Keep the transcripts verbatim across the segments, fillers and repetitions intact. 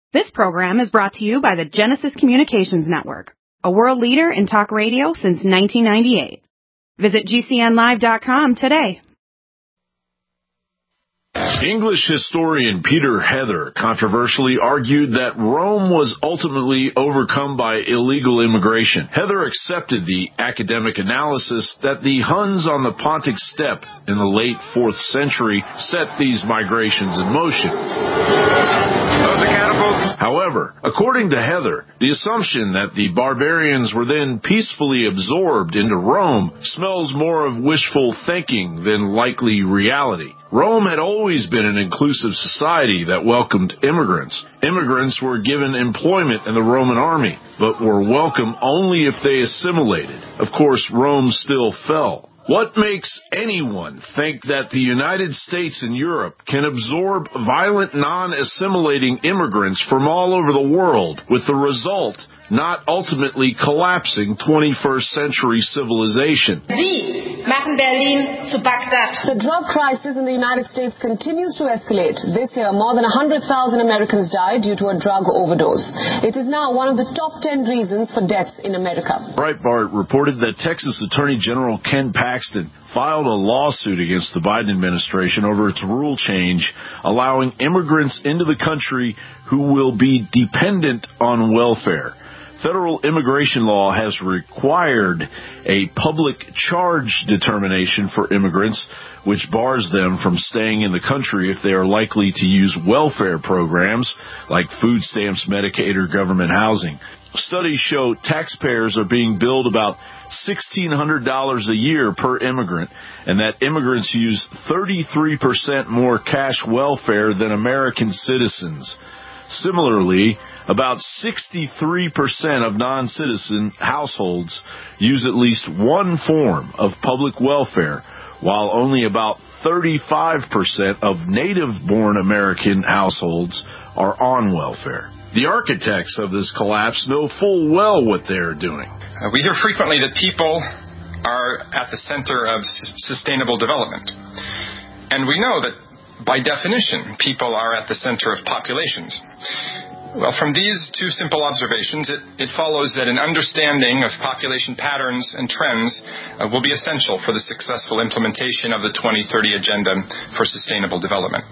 This program is brought to you by the Genesis Communications Network, a world leader in talk radio since nineteen ninety-eight. Visit G C N live dot com today. English historian Peter Heather controversially argued that Rome was ultimately overcome by illegal immigration. Heather accepted the academic analysis that the Huns on the Pontic Steppe in the late fourth century set these migrations in motion. However, according to Heather, the assumption that the barbarians were then peacefully absorbed into Rome smells more of wishful thinking than likely reality. Rome had always been an inclusive society that welcomed immigrants. Immigrants were given employment in the Roman army, but were welcome only if they assimilated. Of course, Rome still fell. What makes anyone think that the United States and Europe can absorb violent, non-assimilating immigrants from all over the world, with the result not ultimately collapsing twenty-first century civilization? Sie machen Berlin zu Bagdad. The drug crisis in the United States continues to escalate. This year, more than one hundred thousand Americans died due to a drug overdose. It is now one of the top ten reasons for deaths in America. Breitbart reported that Texas Attorney General Ken Paxton filed a lawsuit against the Biden administration over its rule change allowing immigrants into the country who will be dependent on welfare. Federal immigration law has required a public charge determination for immigrants, which bars them from staying in the country if they are likely to use welfare programs like food stamps, Medicaid, or government housing. Studies show taxpayers are being billed about sixteen hundred dollars a year per immigrant, and that immigrants use thirty-three percent more cash welfare than American citizens. Similarly, about sixty-three percent of non-citizen households use at least one form of public welfare, while only about thirty-five percent of native-born American households are on welfare. The architects of this collapse know full well what they are doing. Uh, we hear frequently that people are at the center of s- sustainable development. And we know that, by definition, people are at the center of populations. Well, from these two simple observations, it, it follows that an understanding of population patterns and trends uh, will be essential for the successful implementation of the twenty thirty Agenda for Sustainable Development.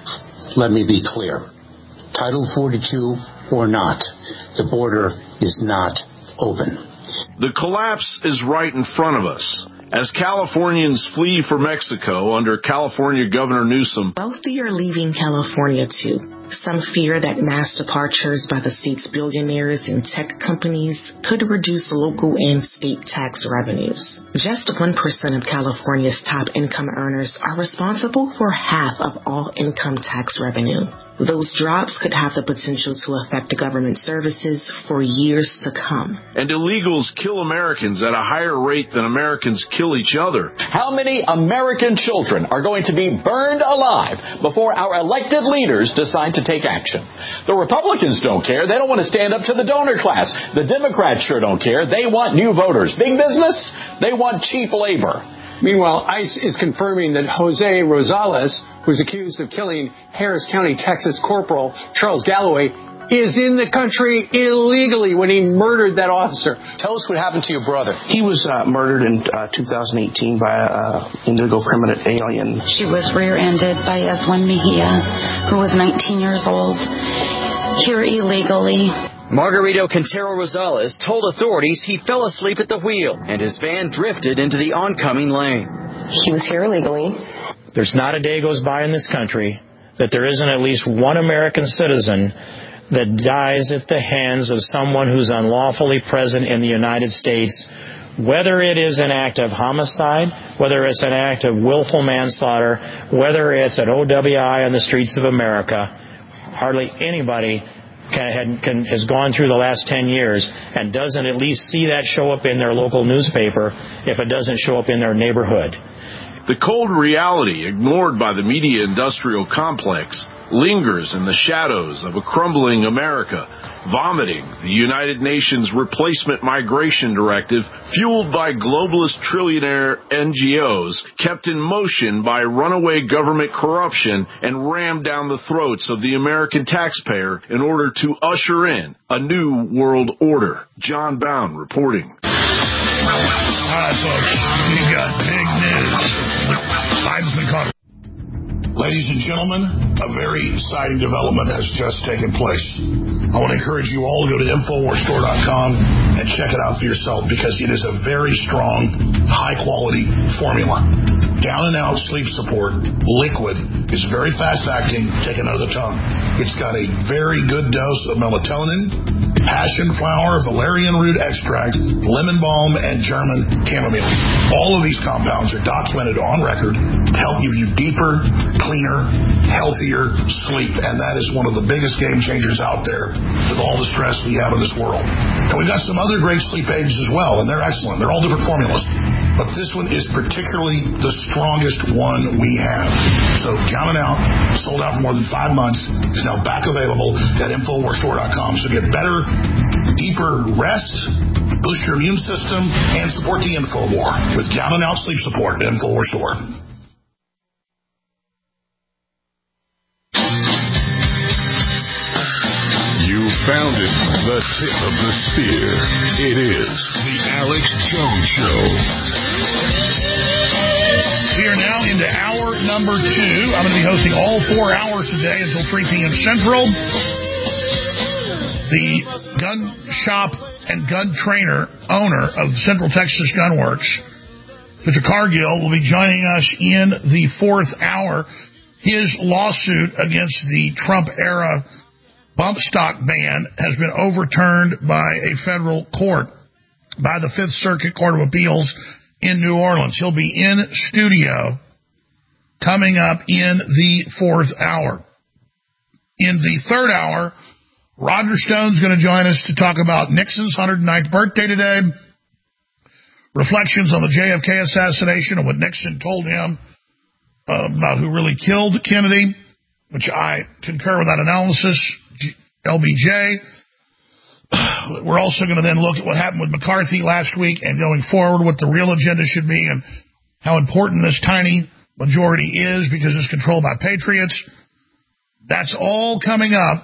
Let me be clear. Title forty-two or not, the border is not open. The collapse is right in front of us. As Californians flee for Mexico under California Governor Newsom, wealthy are leaving California too. Some fear that mass departures by the state's billionaires and tech companies could reduce local and state tax revenues. Just one percent of California's top income earners are responsible for half of all income tax revenue. Those drops could have the potential to affect government services for years to come. And illegals kill Americans at a higher rate than Americans kill each other. How many American children are going to be burned alive before our elected leaders decide to take action? The Republicans don't care. They don't want to stand up to the donor class. The Democrats sure don't care. They want new voters. Big business, they want cheap labor. Meanwhile, ICE is confirming that Jose Rosales, who's accused of killing Harris County, Texas Corporal Charles Galloway, is in the country illegally when he murdered that officer. Tell us what happened to your brother. He was uh, murdered in uh, two thousand eighteen by an uh, indigo criminal alien. She was rear-ended by Eswin Mejia, who was nineteen years old, here illegally. Margarito Quintero Rosales told authorities he fell asleep at the wheel and his van drifted into the oncoming lane. He was here illegally. There's not a day goes by in this country that there isn't at least one American citizen that dies at the hands of someone who's unlawfully present in the United States, whether it is an act of homicide, whether it's an act of willful manslaughter, whether it's an O W I on the streets of America. Hardly anybody Can, can, has gone through the last ten years and doesn't at least see that show up in their local newspaper if it doesn't show up in their neighborhood. The cold reality ignored by the media industrial complex lingers in the shadows of a crumbling America, vomiting the United Nations Replacement Migration Directive, fueled by globalist trillionaire N G Os, kept in motion by runaway government corruption and rammed down the throats of the American taxpayer in order to usher in a new world order. John Bound reporting. All right, folks, we got big news. Biden's been caught. Ladies and gentlemen, a very exciting development has just taken place. I want to encourage you all to go to Infowars Store dot com and check it out for yourself because it is a very strong, high-quality formula. Down and Out Sleep Support Liquid is very fast-acting, taken out of the tongue. It's got a very good dose of melatonin, passion flower, valerian root extract, lemon balm, and German chamomile. All of these compounds are documented on record to help give you deeper, cleaner, healthier sleep, and that is one of the biggest game changers out there with all the stress we have in this world. And we've got some other great sleep aids as well, and they're excellent. They're all different formulas. But this one is particularly the strongest one we have. So Down and Out, sold out for more than five months, is now back available at Infowars Store dot com. So get better, deeper rest, boost your immune system, and support the InfoWar with Down and Out Sleep Support at Infowars Store. You found it, the tip of the spear. It is the Alex Jones Show. We are now into hour number two. I'm going to be hosting all four hours today until three p.m. Central. The gun shop and gun trainer owner of Central Texas Gun Works, Mister Cargill, will be joining us in the fourth hour. His lawsuit against the Trump-era bump stock ban has been overturned by a federal court, by the Fifth Circuit Court of Appeals in New Orleans. He'll be in studio coming up in the fourth hour. In the third hour, Roger Stone's going to join us to talk about Nixon's one hundred ninth birthday today, reflections on the J F K assassination and what Nixon told him uh, about who really killed Kennedy, which I concur with that analysis. L B J. We're also going to then look at what happened with McCarthy last week and going forward what the real agenda should be and how important this tiny majority is because it's controlled by patriots. That's all coming up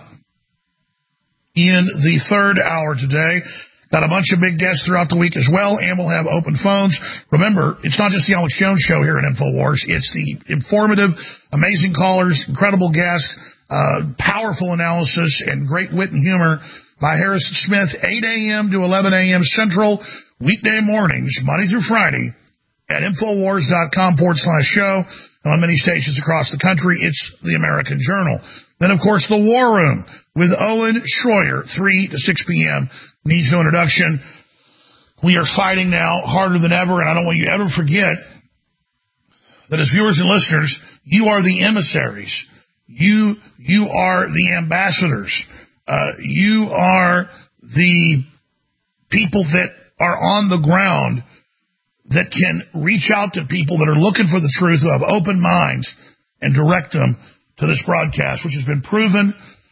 in the third hour today. Got a bunch of big guests throughout the week as well, and we'll have open phones. Remember, it's not just the Alex Jones Show here at InfoWars. It's the informative, amazing callers, incredible guests, uh, powerful analysis, and great wit and humor by Harrison Smith, eight a.m. to eleven a.m. Central, weekday mornings, Monday through Friday, at Infowars dot com forward slash show. On many stations across the country, it's the American Journal. Then, of course, the War Room with Owen Schroyer, three to six p.m. Needs no introduction. We are fighting now harder than ever, and I don't want you to ever forget that as viewers and listeners, you are the emissaries. You, you are the ambassadors. Uh, you are the people that are on the ground that can reach out to people that are looking for the truth, who have open minds, and direct them to this broadcast, which has been proven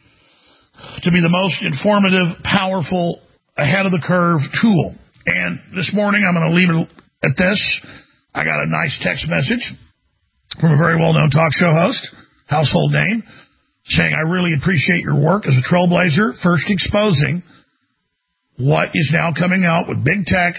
to be the most informative, powerful, ahead-of-the-curve tool. And this morning, I'm going to leave it at this. I got a nice text message from a very well-known talk show host, household name, saying, I really appreciate your work as a trailblazer, first exposing what is now coming out with big tech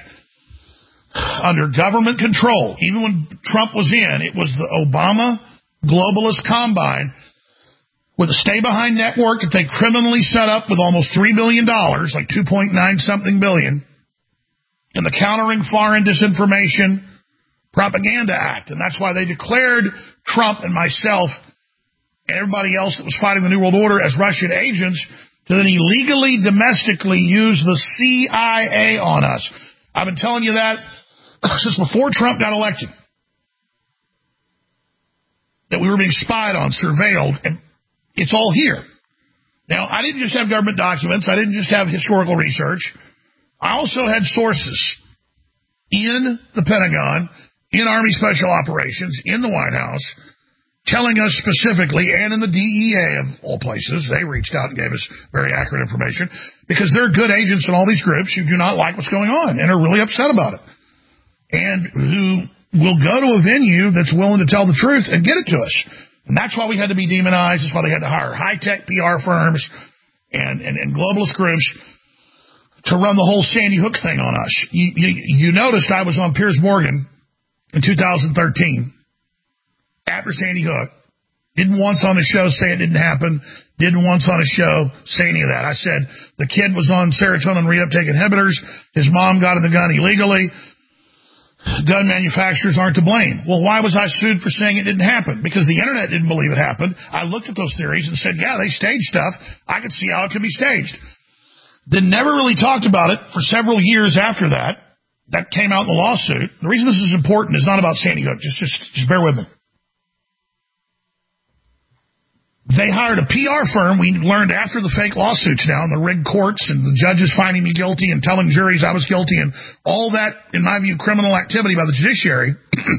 under government control. Even when Trump was in, it was the Obama globalist combine with a stay-behind network that they criminally set up with almost three billion dollars, like two point nine something billion, in the Countering Foreign Disinformation Propaganda Act. And that's why they declared Trump and myself and everybody else that was fighting the New World Order as Russian agents to then illegally, domestically use the C I A on us. I've been telling you that since before Trump got elected, that we were being spied on, surveilled, and it's all here. Now, I didn't just have government documents. I didn't just have historical research. I also had sources in the Pentagon, in Army Special Operations, in the White House, telling us specifically, and in the D E A of all places, they reached out and gave us very accurate information, because they're good agents in all these groups who do not like what's going on and are really upset about it, and who will go to a venue that's willing to tell the truth and get it to us. And that's why we had to be demonized. That's why they had to hire high-tech P R firms and, and, and globalist groups to run the whole Sandy Hook thing on us. You, you, you noticed I was on Piers Morgan in two thousand thirteen. After Sandy Hook, didn't once on the show say it didn't happen, didn't once on a show say any of that. I said the kid was on serotonin reuptake inhibitors, his mom got in the gun illegally, gun manufacturers aren't to blame. Well, why was I sued for saying it didn't happen? Because the internet didn't believe it happened. I looked at those theories and said, yeah, they staged stuff. I could see how it could be staged. Then never really talked about it for several years after that. That came out in the lawsuit. The reason this is important is not about Sandy Hook. Just, just, just bear with me. They hired a P R firm, we learned after the fake lawsuits now, and the rigged courts, and the judges finding me guilty and telling juries I was guilty, and all that, in my view, criminal activity by the judiciary,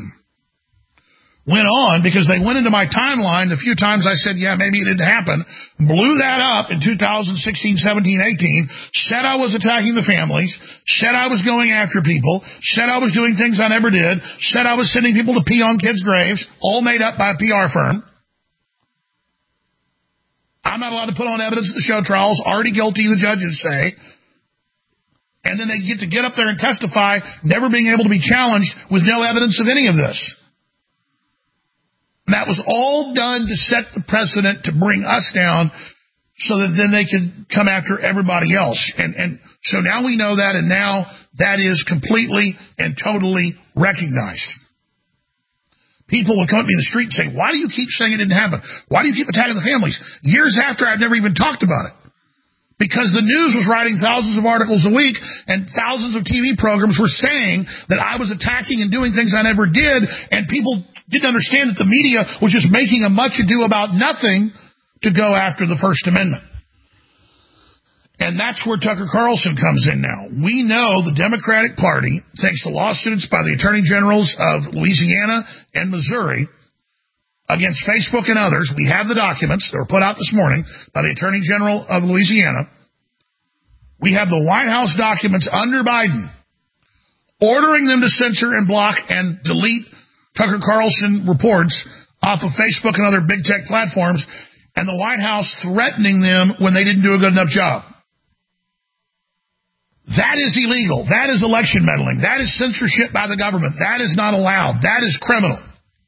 went on because they went into my timeline the few times I said, yeah, maybe it didn't happen, blew that up in two thousand sixteen, seventeen, eighteen, said I was attacking the families, said I was going after people, said I was doing things I never did, said I was sending people to pee on kids' graves, all made up by a P R firm. I'm not allowed to put on evidence at the show trials, already guilty, the judges say. And then they get to get up there and testify, never being able to be challenged with no evidence of any of this. And that was all done to set the precedent to bring us down so that then they could come after everybody else. And, and so now we know that, and now that is completely and totally recognized. People would come up to me in the street and say, why do you keep saying it didn't happen? Why do you keep attacking the families? Years after, I've never even talked about it. Because the news was writing thousands of articles a week, and thousands of T V programs were saying that I was attacking and doing things I never did, and people didn't understand that the media was just making a much ado about nothing to go after the First Amendment. And that's where Tucker Carlson comes in now. We know the Democratic Party, thanks to lawsuits by the Attorney Generals of Louisiana and Missouri against Facebook and others, we have the documents that were put out this morning by the Attorney General of Louisiana. We have the White House documents under Biden ordering them to censor and block and delete Tucker Carlson reports off of Facebook and other big tech platforms, and the White House threatening them when they didn't do a good enough job. That is illegal. That is election meddling. That is censorship by the government. That is not allowed. That is criminal.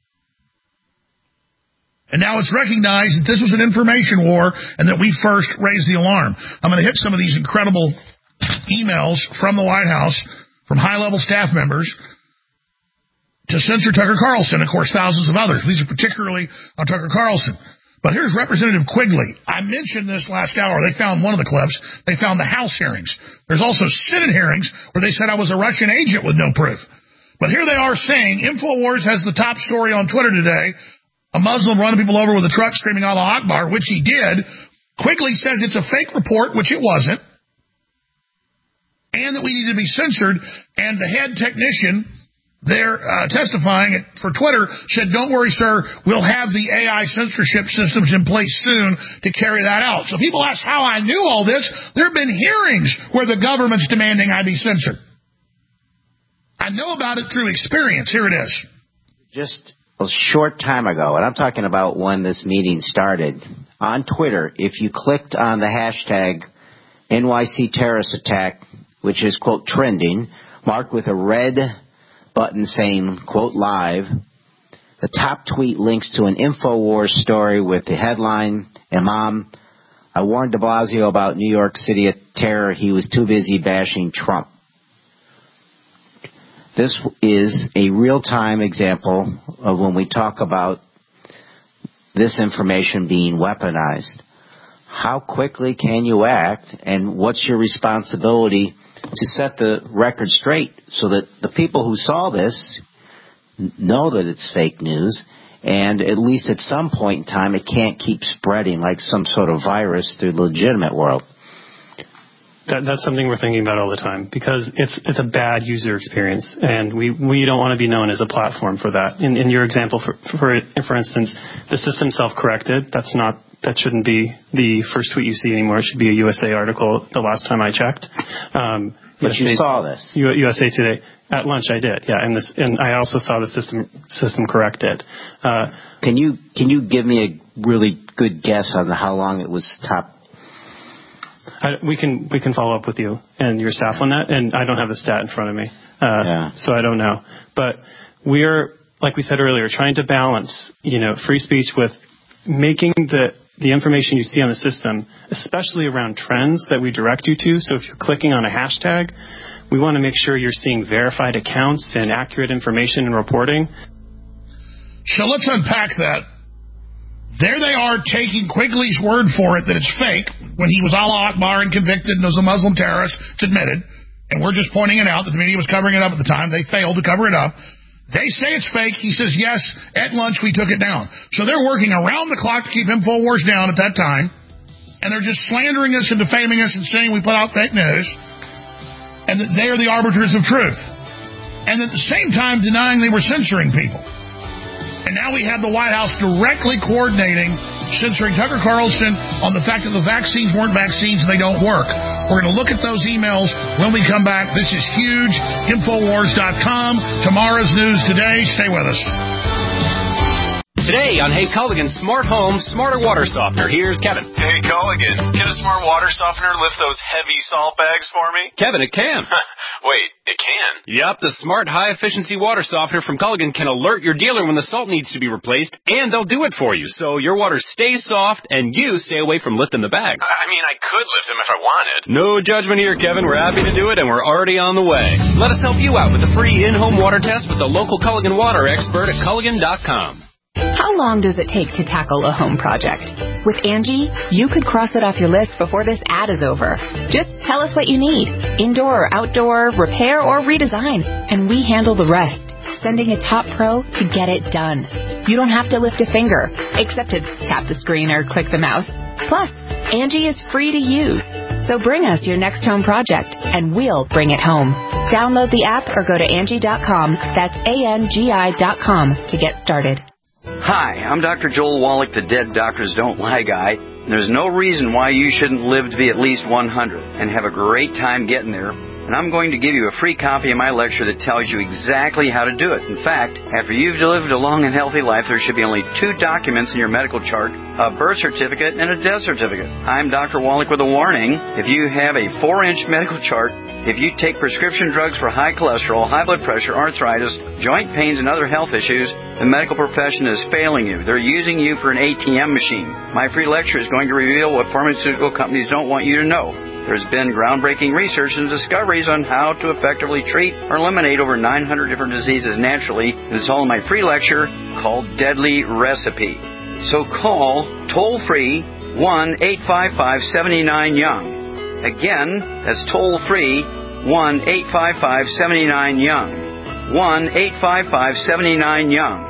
And now it's recognized that this was an information war and that we first raised the alarm. I'm going to hit some of these incredible emails from the White House, from high-level staff members, to censor Tucker Carlson, of course, thousands of others. These are particularly on Tucker Carlson. But here's Representative Quigley. I mentioned this last hour. They found one of the clips. They found the House hearings. There's also Senate hearings where they said I was a Russian agent with no proof. But here they are saying InfoWars has the top story on Twitter today. A Muslim running people over with a truck screaming Allah Akbar, which he did. Quigley says it's a fake report, which it wasn't. And that we need to be censored. And the head technician there uh, testifying for Twitter said, don't worry, sir, we'll have the A I censorship systems in place soon to carry that out. So people ask how I knew all this. There have been hearings where the government's demanding I be censored. I know about it through experience. Here it is. Just a short time ago, and I'm talking about when this meeting started, on Twitter, if you clicked on the hashtag N Y C terrorist attack, which is, quote, trending, marked with a red button saying, quote, live, the top tweet links to an InfoWars story with the headline, Imam, I warned de Blasio about New York City terror. He was too busy bashing Trump. This is a real-time example of when we talk about this information being weaponized. How quickly can you act, and what's your responsibility to set the record straight so that the people who saw this know that it's fake news, and at least at some point in time it can't keep spreading like some sort of virus through the legitimate world. That, that's something we're thinking about all the time because it's it's a bad user experience, and we, we don't want to be known as a platform for that. In, in your example, for, for for instance, the system self-corrected. That's not that shouldn't be the first tweet you see anymore. It should be a U S A article. The last time I checked, um, but U S A, you saw this. U S A Today at lunch. I did, yeah, and this and I also saw the system system corrected. Uh, can you can you give me a really good guess on how long it was top? I, we can we can follow up with you and your staff on that, and I don't have the stat in front of me, uh, yeah. so I don't know. But we're, like we said earlier, trying to balance, you know, free speech with making the the information you see on the system, especially around trends that we direct you to. So if you're clicking on a hashtag, we want to make sure you're seeing verified accounts and accurate information and reporting. So let's unpack that. There they are taking Quigley's word for it that it's fake when he was Allah Akbar and convicted and was a Muslim terrorist. It's admitted. And we're just pointing it out that the media was covering it up at the time. They failed to cover it up. They say it's fake. He says, yes, at lunch we took it down. So they're working around the clock to keep InfoWars down at that time. And they're just slandering us and defaming us and saying we put out fake news. And that they are the arbiters of truth. And at the same time denying they were censoring people. And now we have the White House directly coordinating, censoring Tucker Carlson on the fact that the vaccines weren't vaccines and they don't work. We're going to look at those emails when we come back. This is huge. Infowars dot com. Tomorrow's news today. Stay with us. Today on Hey Culligan's Smart Home, Smarter Water Softener. Here's Kevin. Hey Culligan, can a smart water softener lift those heavy salt bags for me? Kevin, it can. Wait, it can? Yep, the smart high-efficiency water softener from Culligan can alert your dealer when the salt needs to be replaced, and they'll do it for you, so your water stays soft and you stay away from lifting the bags. I mean, I could lift them if I wanted. No judgment here, Kevin. We're happy to do it, and we're already on the way. Let us help you out with a free in-home water test with the local Culligan water expert at Culligan dot com. How long does it take to tackle a home project? With Angie, you could cross it off your list before this ad is over. Just tell us what you need, indoor or outdoor, repair or redesign, and we handle the rest, sending a top pro to get it done. You don't have to lift a finger, except to tap the screen or click the mouse. Plus, Angie is free to use. So bring us your next home project, and we'll bring it home. Download the app or go to Angie dot com. That's A N G I dot com to get started. Hi, I'm Doctor Joel Wallach, the Dead Doctors Don't Lie guy. There's no reason why you shouldn't live to be at least one hundred and have a great time getting there. And I'm going to give you a free copy of my lecture that tells you exactly how to do it. In fact, after you've lived a long and healthy life, there should be only two documents in your medical chart, a birth certificate and a death certificate. I'm Doctor Wallach with a warning. If you have a four-inch medical chart, if you take prescription drugs for high cholesterol, high blood pressure, arthritis, joint pains, and other health issues, the medical profession is failing you. They're using you for an A T M machine. My free lecture is going to reveal what pharmaceutical companies don't want you to know. There's been groundbreaking research and discoveries on how to effectively treat or eliminate over nine hundred different diseases naturally, and it's all in my free lecture called Deadly Recipe. So call toll-free one eight five five, seven nine, young. Again, that's toll-free one eight five five, seven nine, young. one eight five five, seven nine, young.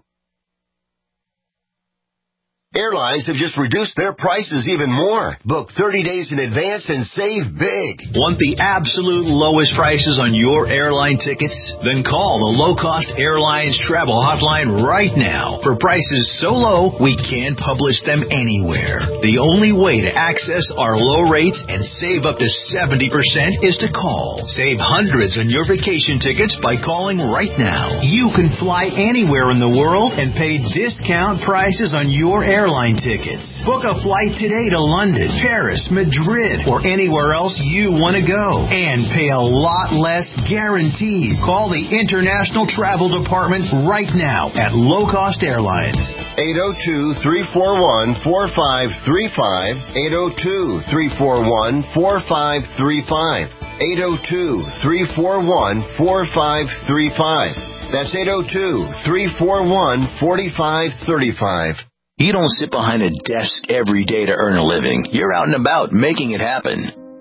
Airlines have just reduced their prices even more. Book thirty days in advance and save big. Want the absolute lowest prices on your airline tickets? Then call the Low Cost Airlines Travel Hotline right now. For prices so low, we can't publish them anywhere. The only way to access our low rates and save up to seventy percent is to call. Save hundreds on your vacation tickets by calling right now. You can fly anywhere in the world and pay discount prices on your airline Airline tickets. Book a flight today to London, Paris, Madrid, or anywhere else you want to go. And pay a lot less guaranteed. Call the International Travel Department right now at Low Cost Airlines. eight oh two, three four one, four five three five. eight oh two, three four one, four five three five. eight oh two, three four one, four five three five. That's eight oh two, three four one, four five three five. You don't sit behind a desk every day to earn a living. You're out and about making it happen.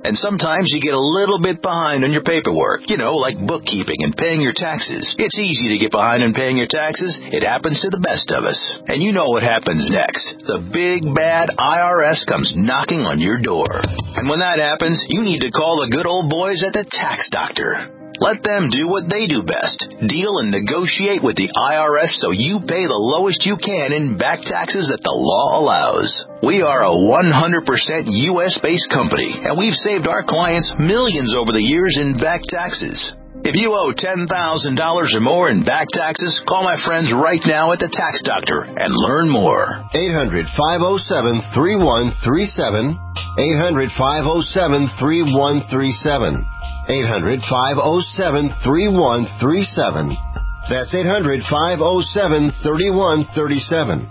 And sometimes you get a little bit behind on your paperwork, you know, like bookkeeping and paying your taxes. It's easy to get behind on paying your taxes. It happens to the best of us. And you know what happens next. The big, bad I R S comes knocking on your door. And when that happens, you need to call the good old boys at the Tax Doctor. Let them do what they do best. Deal and negotiate with the I R S so you pay the lowest you can in back taxes that the law allows. We are a one hundred percent U S-based company, and we've saved our clients millions over the years in back taxes. If you owe ten thousand dollars or more in back taxes, call my friends right now at the Tax Doctor and learn more. eight hundred, five oh seven, three one three seven. eight hundred, five oh seven, three one three seven. eight hundred, five oh seven, three one three seven. That's eight hundred, five oh seven, three one three seven.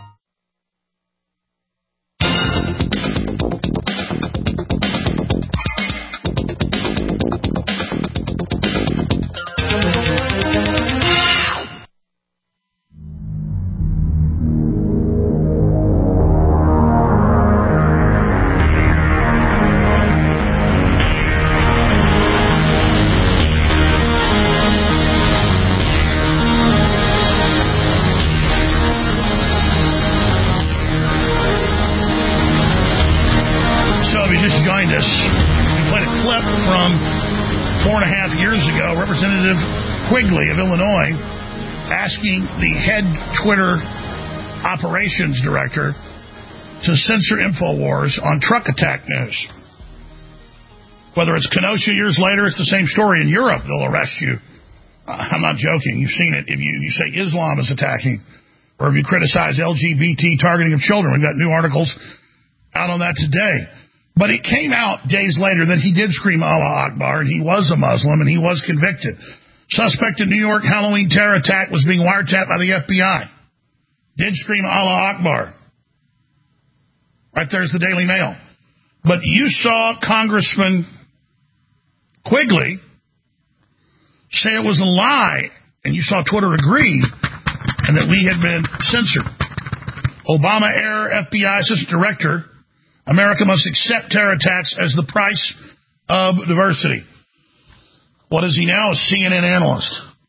Representative Quigley of Illinois asking the head Twitter operations director to censor InfoWars on truck attack news. Whether it's Kenosha years later, it's the same story. In Europe, they'll arrest you. I'm not joking. You've seen it. If you, you say Islam is attacking, or if you criticize L G B T targeting of children, we've got new articles out on that today. But it came out days later that he did scream Allah Akbar, and he was a Muslim, and he was convicted. Suspect in New York Halloween terror attack was being wiretapped by the F B I. Did scream Allah Akbar. Right there's the Daily Mail. But you saw Congressman Quigley say it was a lie, and you saw Twitter agree, and that we had been censored. Obama era F B I Assistant Director, America must accept terror attacks as the price of diversity. What is he now? A C N N analyst.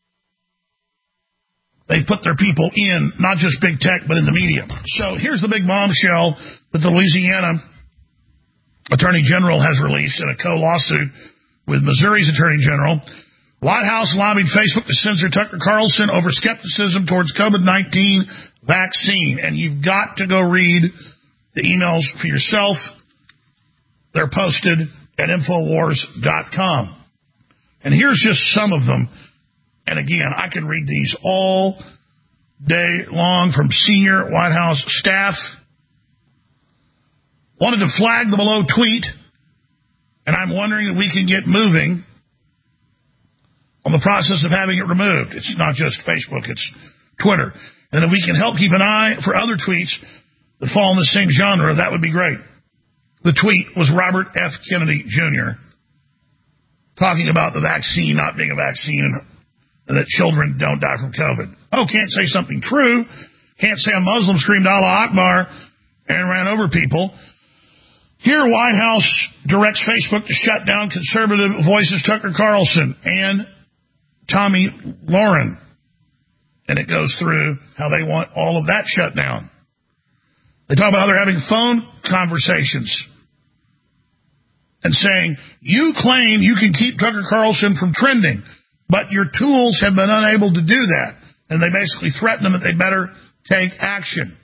They put their people in, not just big tech, but in the media. So here's the big bombshell that the Louisiana Attorney General has released in a co-lawsuit with Missouri's Attorney General. White House lobbied Facebook to censor Tucker Carlson over skepticism towards COVID nineteen vaccine. And you've got to go read the emails for yourself. They're posted at Infowars dot com. And here's just some of them. And again, I can read these all day long from senior White House staff. Wanted to flag the below tweet, and I'm wondering if we can get moving on the process of having it removed. It's not just Facebook, it's Twitter. And if we can help keep an eye for other tweets that fall in the same genre, that would be great. The tweet was Robert F. Kennedy Junior talking about the vaccine not being a vaccine and that children don't die from COVID. Oh, can't say something true. Can't say a Muslim screamed Allah Akbar and ran over people. Here, White House directs Facebook to shut down conservative voices Tucker Carlson and Tommy Lauren. And it goes through how they want all of that shut down. They talk about how they're having phone conversations and saying, you claim you can keep Tucker Carlson from trending, but your tools have been unable to do that. And they basically threaten them that they better take action.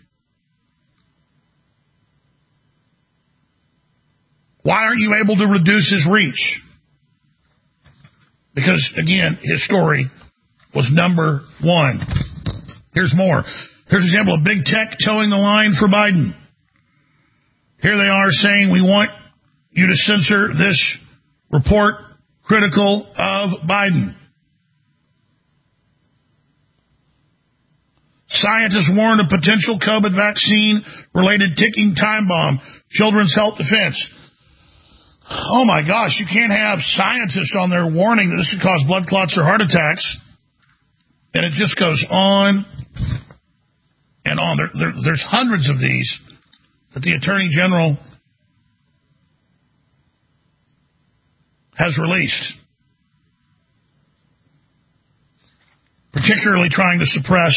Why aren't you able to reduce his reach? Because, again, his story was number one. Here's more. Here's an example of big tech towing the line for Biden. Here they are saying, we want you to censor this report critical of Biden. Scientists warn of potential COVID vaccine-related ticking time bomb. Children's Health Defense. Oh, my gosh, you can't have scientists on there warning that this could cause blood clots or heart attacks. And it just goes on and on. There, there, there's hundreds of these that the Attorney General has released, particularly trying to suppress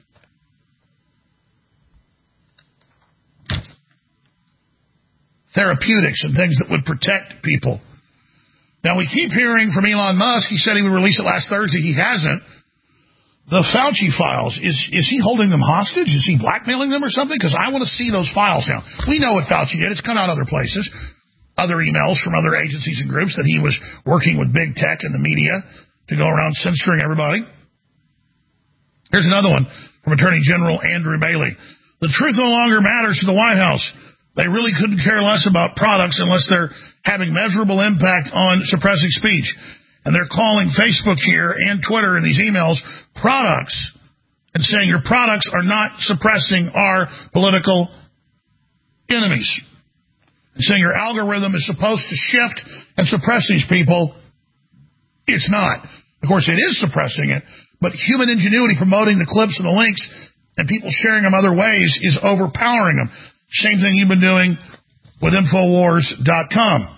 therapeutics and things that would protect people. Now, we keep hearing from Elon Musk. He said he would release it last Thursday. He hasn't. The Fauci files, is is he holding them hostage? Is he blackmailing them or something? Because I want to see those files now. We know what Fauci did. It's come out other places, other emails from other agencies and groups that he was working with big tech and the media to go around censoring everybody. Here's another one from Attorney General Andrew Bailey. The truth no longer matters to the White House. They really couldn't care less about products unless they're having measurable impact on suppressing speech. And they're calling Facebook here and Twitter and these emails products and saying your products are not suppressing our political enemies. And saying your algorithm is supposed to shift and suppress these people. It's not. Of course, it is suppressing it, but human ingenuity promoting the clips and the links and people sharing them other ways is overpowering them. Same thing you've been doing with Infowars dot com.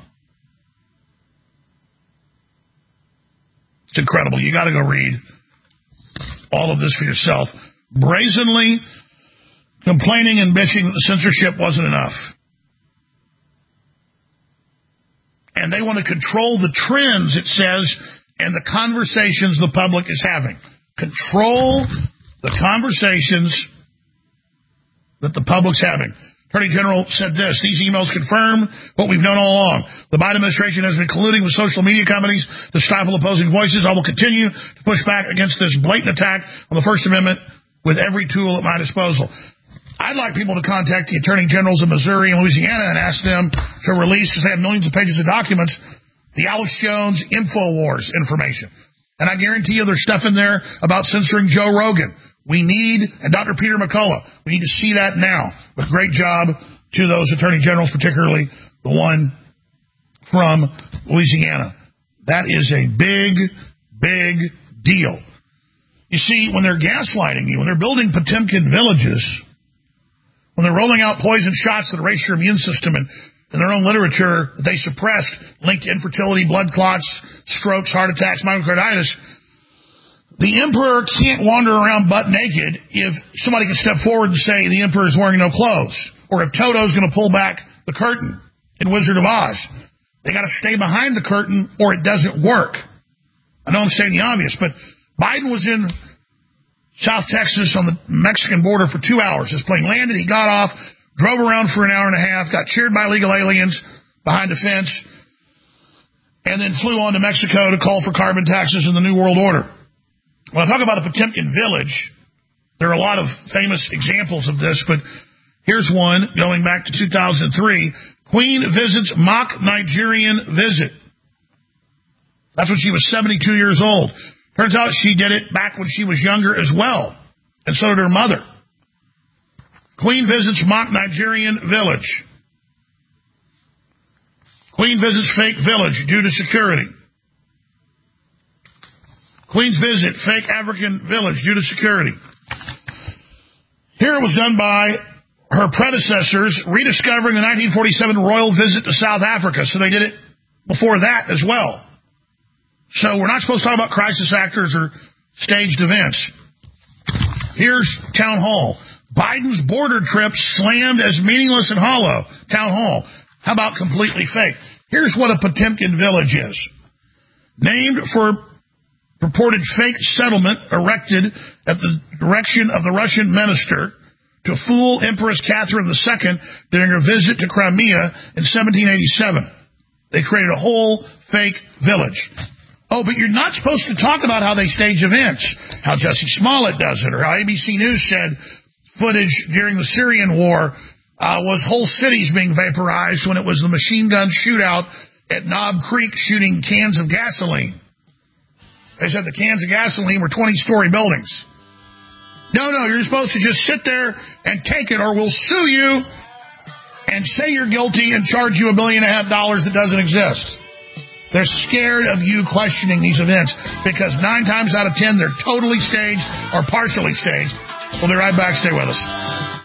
It's incredible. You got to go read all of this for yourself. Brazenly complaining and bitching that the censorship wasn't enough. And they want to control the trends, it says, and the conversations the public is having. Control the conversations that the public's having. Attorney General said this, these emails confirm what we've known all along. The Biden administration has been colluding with social media companies to stifle opposing voices. I will continue to push back against this blatant attack on the First Amendment with every tool at my disposal. I'd like people to contact the attorney generals of Missouri and Louisiana and ask them to release, because they have millions of pages of documents, the Alex Jones Infowars information. And I guarantee you there's stuff in there about censoring Joe Rogan. We need, and Doctor Peter McCullough, we need to see that now. But great job to those attorney generals, particularly the one from Louisiana. That is a big, big deal. You see, when they're gaslighting you, when they're building Potemkin villages, when they're rolling out poison shots that erase your immune system, and in their own literature that they suppressed, linked to infertility, blood clots, strokes, heart attacks, myocarditis, the emperor can't wander around butt naked if somebody can step forward and say the emperor is wearing no clothes, or if Toto's going to pull back the curtain in Wizard of Oz. They got to stay behind the curtain or it doesn't work. I know I'm stating the obvious, but Biden was in South Texas on the Mexican border for two hours. His plane landed, he got off, drove around for an hour and a half, got cheered by illegal aliens behind a fence, and then flew on to Mexico to call for carbon taxes in the New World Order. When I talk about a Potemkin village, there are a lot of famous examples of this, but here's one going back to two thousand three. Queen visits mock Nigerian visit. That's when she was seventy-two years old. Turns out she did it back when she was younger as well, and so did her mother. Queen visits mock Nigerian village. Queen visits fake village due to security. Queen's visit, fake African village due to security. Here it was done by her predecessors, rediscovering the nineteen forty-seven royal visit to South Africa. So they did it before that as well. So we're not supposed to talk about crisis actors or staged events. Here's Town Hall. Biden's border trip slammed as meaningless and hollow. Town Hall. How about completely fake? Here's what a Potemkin village is. Named for purported fake settlement erected at the direction of the Russian minister to fool Empress Catherine the Second during her visit to Crimea in seventeen eighty-seven. They created a whole fake village. Oh, but you're not supposed to talk about how they stage events, how Jussie Smollett does it, or how A B C News said footage during the Syrian war uh, was whole cities being vaporized when it was the machine gun shootout at Knob Creek shooting cans of gasoline. They said the cans of gasoline were twenty-story buildings. No, no, you're supposed to just sit there and take it, or we'll sue you and say you're guilty and charge you a billion and a half dollars that doesn't exist. They're scared of you questioning these events because nine times out of ten, they're totally staged or partially staged. We'll be right back. Stay with us.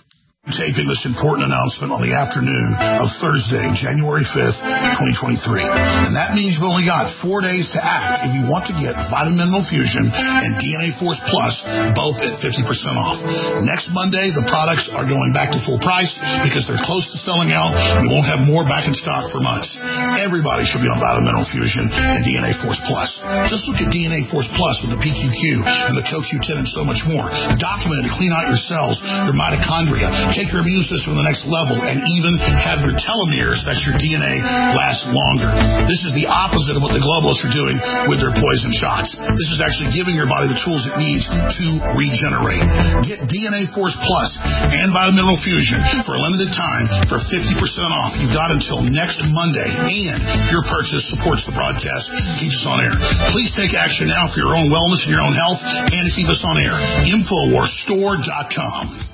Taping this important announcement on the afternoon of Thursday, January fifth, twenty twenty-three. And that means you've only got four days to act if you want to get Vitamin Mineral Fusion and D N A Force Plus both at fifty percent off. Next Monday, the products are going back to full price because they're close to selling out. We won't have more back in stock for months. Everybody should be on Vitamin Mineral Fusion and D N A Force Plus. Just look at D N A Force Plus with the P Q Q and the C O Q ten and so much more. Documented to clean out your cells, your mitochondria, take your immune system to the next level, and even have your telomeres, that's your D N A, last longer. This is the opposite of what the globalists are doing with their poison shots. This is actually giving your body the tools it needs to regenerate. Get D N A Force Plus and Vitamin Mineral Fusion for a limited time for fifty percent off. You've got until next Monday, and your purchase supports the broadcast, keeps us on air. Please take action now for your own wellness and your own health, and to keep us on air. Infowars Store dot com.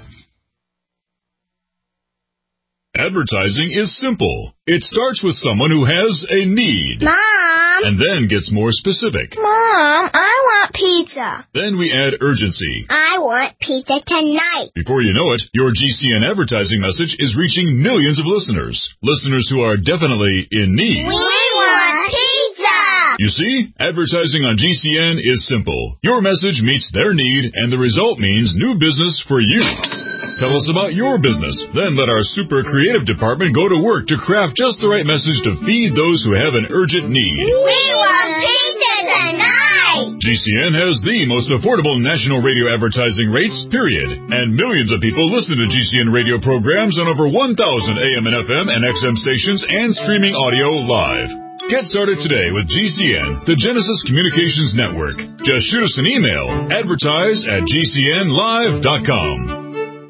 Advertising is simple. It starts with someone who has a need. Mom! And then gets more specific. Mom, I want pizza. Then we add urgency. I want pizza tonight. Before you know it, your G C N advertising message is reaching millions of listeners. Listeners who are definitely in need. We want pizza! You see, advertising on G C N is simple. Your message meets their need, and the result means new business for you. Tell us about your business. Then let our super creative department go to work to craft just the right message to feed those who have an urgent need. We want pizza tonight! G C N has the most affordable national radio advertising rates, period. And millions of people listen to G C N radio programs on over one thousand A M and F M and X M stations and streaming audio live. Get started today with G C N, the Genesis Communications Network. Just shoot us an email, advertise at G C N live dot com.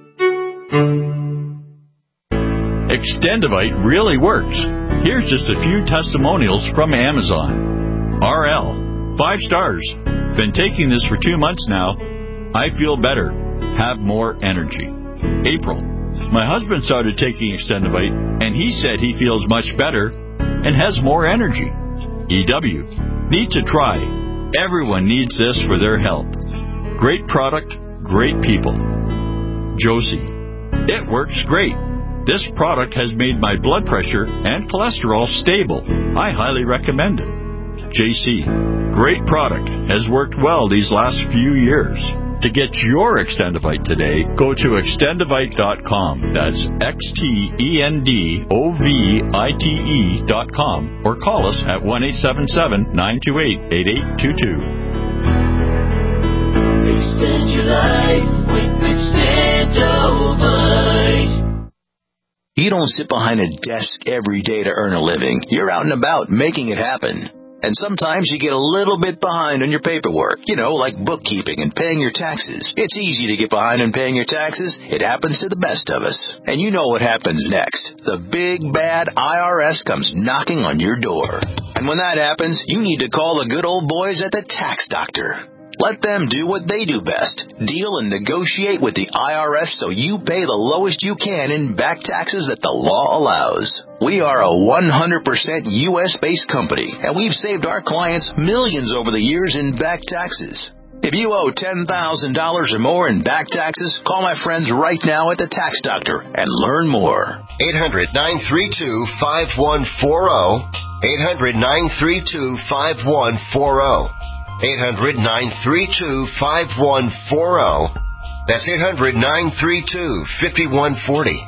Extendivite really works. Here's just a few testimonials from Amazon. R L, five stars. Been taking this for two months now. I feel better. Have more energy. April, my husband started taking Extendivite, and he said he feels much better and has more energy. E W, need to try. Everyone needs this for their health. Great product, great people. Josie, it works great. This product has made my blood pressure and cholesterol stable. I highly recommend it. J C, great product. Has worked well these last few years. To get your Extendivite today, go to extendivite dot com. That's X T E N D O V I T E dot com. Or call us at one eight seven seven, nine two eight, eight eight two two. Extend your life with Extendivite. You don't sit behind a desk every day to earn a living. You're out and about making it happen. And sometimes you get a little bit behind on your paperwork, you know, like bookkeeping and paying your taxes. It's easy to get behind on paying your taxes. It happens to the best of us. And you know what happens next. The big, bad I R S comes knocking on your door. And when that happens, you need to call the good old boys at the Tax Doctor. Let them do what they do best. Deal and negotiate with the I R S so you pay the lowest you can in back taxes that the law allows. We are a one hundred percent U S-based company, and we've saved our clients millions over the years in back taxes. If you owe ten thousand dollars or more in back taxes, call my friends right now at the Tax Doctor and learn more. eight hundred, nine three two, five one four zero. eight hundred, nine three two, five one four zero. eight hundred, nine three two, five one four zero. That's eight hundred, nine three two, five one four zero.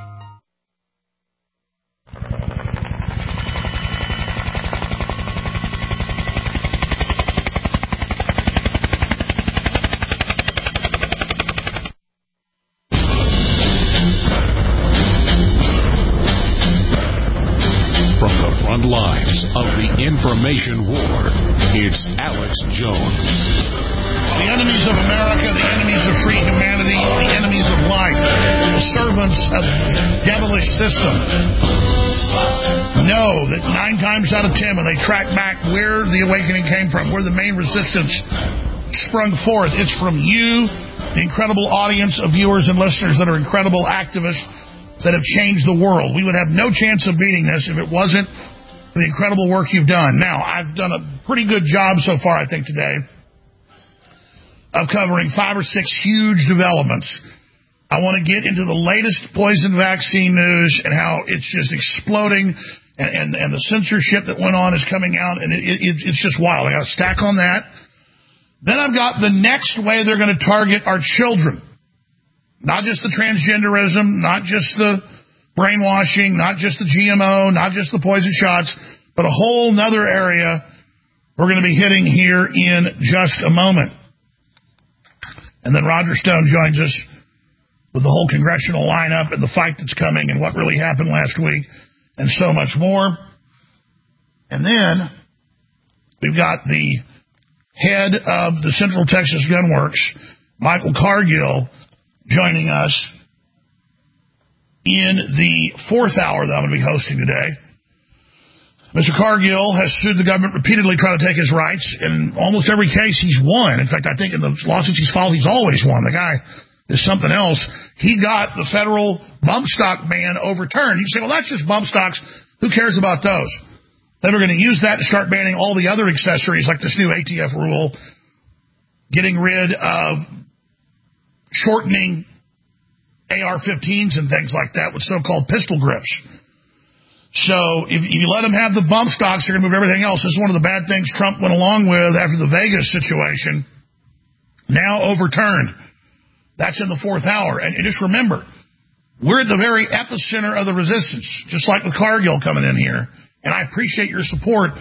From the front lines of the information war, it's Alex Jones. The enemies of America, the enemies of free humanity, the enemies of life, the servants of the devilish system know that nine times out of ten when they track back where the awakening came from, where the main resistance sprung forth, it's from you, the incredible audience of viewers and listeners that are incredible activists that have changed the world. We would have no chance of beating this if it wasn't for the incredible work you've done. Now, I've done a pretty good job so far, I think, today of covering five or six huge developments I want to get into the latest poison vaccine news and how it's just exploding, and, and, and the censorship that went on is coming out, and it, it, it's just wild. I got a stack on that. Then I've got the next way they're going to target our children. Not just the transgenderism, not just the brainwashing, not just the G M O, not just the poison shots, but a whole nother area we're going to be hitting here in just a moment. And then Roger Stone joins us with the whole congressional lineup and the fight that's coming and what really happened last week and so much more. And then we've got the head of the Central Texas Gunworks, Michael Cargill, joining us in the fourth hour that I'm going to be hosting today. Mister Cargill has sued the government repeatedly trying to take his rights. In almost every case, he's won. In fact, I think in the lawsuits he's filed, he's always won. The guy is something else. He got the federal bump stock ban overturned. You say, well, that's just bump stocks. Who cares about those? They were going to use that to start banning all the other accessories, like this new A T F rule, getting rid of shortening A R fifteens and things like that with so-called pistol grips. So if, if you let them have the bump stocks, they're going to move everything else. This is one of the bad things Trump went along with after the Vegas situation. Now overturned. That's in the fourth hour. And just remember, we're at the very epicenter of the resistance, just like with Cargill coming in here. And I appreciate your support.